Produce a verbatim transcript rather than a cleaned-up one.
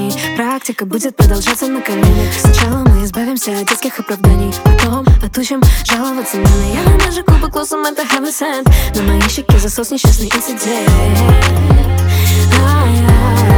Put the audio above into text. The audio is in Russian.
желаний. Практика будет продолжаться на коленях. Сначала мы избавимся от детских оправданий, потом отучим жаловаться на меня. Я намажу кубок лосом, это heaven sent. На моей щеке засос, несчастный инцидент.